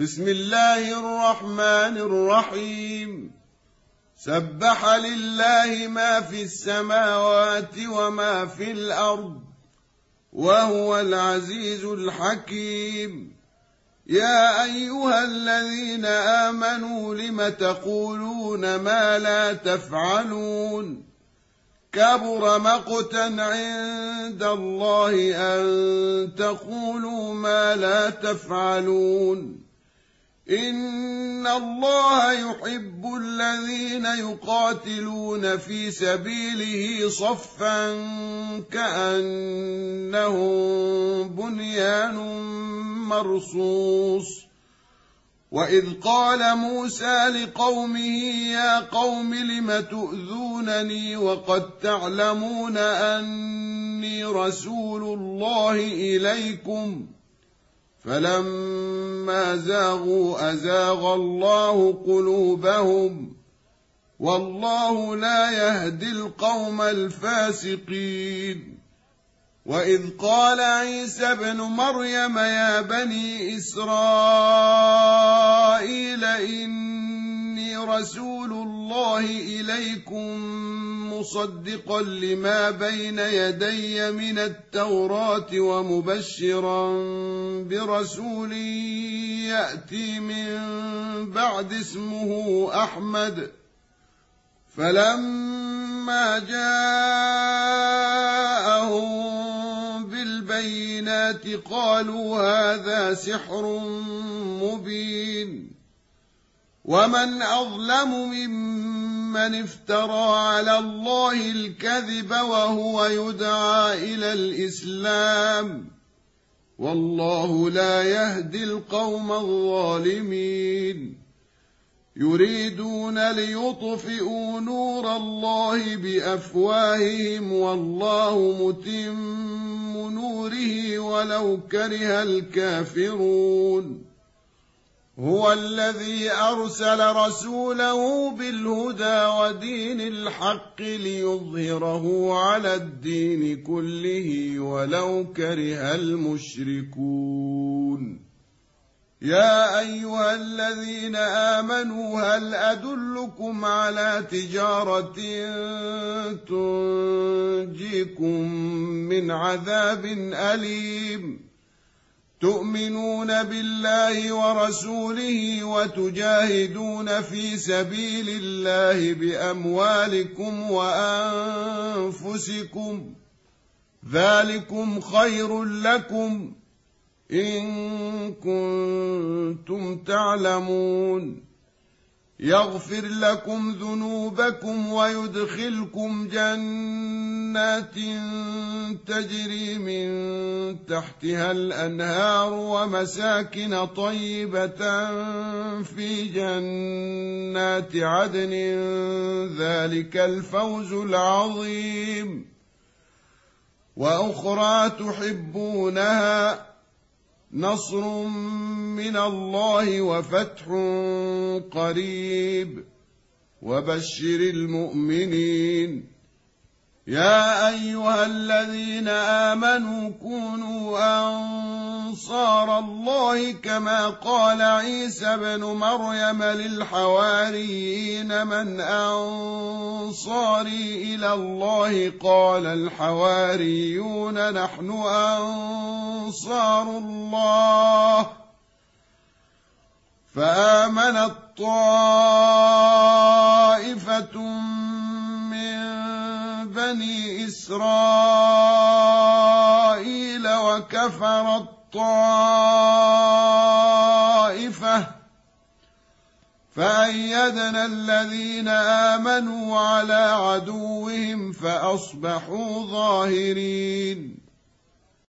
بسم الله الرحمن الرحيم. سبح لله ما في السماوات وما في الأرض وهو العزيز الحكيم. يا أيها الذين آمنوا لم تقولون ما لا تفعلون؟ كبر مقتا عند الله أن تقولوا ما لا تفعلون. إن الله يحب الذين يقاتلون في سبيله صفا كأنهم بنيان مرصوص. وإذ قال موسى لقومه يا قوم لم تؤذونني وقد تعلمون أني رسول الله إليكم؟ فلما زاغوا أزاغ الله قلوبهم والله لا يهدي القوم الفاسقين. وإذ قال عيسى ابن مريم يا بني إسرائيل إني رسول الله إليكم مصدقا لما بين يدي من التوراة ومبشرا برسول يأتي من بعد اسمه أحمد. فلما جاءهم بالبينات قالوا هذا سحر مبين. ومن أظلم ممن افترى على الله الكذب وهو يدعى إلى الإسلام والله لا يهدي القوم الظالمين. يريدون ليطفئوا نور الله بأفواههم والله متم نوره ولو كره الكافرون. هو الذي أرسل رسوله بالهدى ودين الحق ليظهره على الدين كله ولو كره المشركون. يا أيها الذين آمنوا هل أدلكم على تجارة تنجيكم من عذاب أليم؟ تؤمنون بالله ورسوله وتجاهدون في سبيل الله بأموالكم وأنفسكم ذلكم خير لكم إن كنتم تعلمون. يغفر لكم ذنوبكم ويدخلكم جنات تجري من تحتها الأنهار ومساكن طيبة في جنات عدن ذلك الفوز العظيم. وأخرى تحبونها نصر من الله وفتح قريب وبشر المؤمنين. يا أيها الذين آمنوا كونوا أنصار الله كما قال عيسى ابن مريم للحواريين من أنصاري إلى الله؟ قال الحواريون نحن أنصار الله. فآمنت طائفة من بني إسرائيل وكفرت طائفة فأيدنا الذين آمنوا على عدوهم فأصبحوا ظاهرين.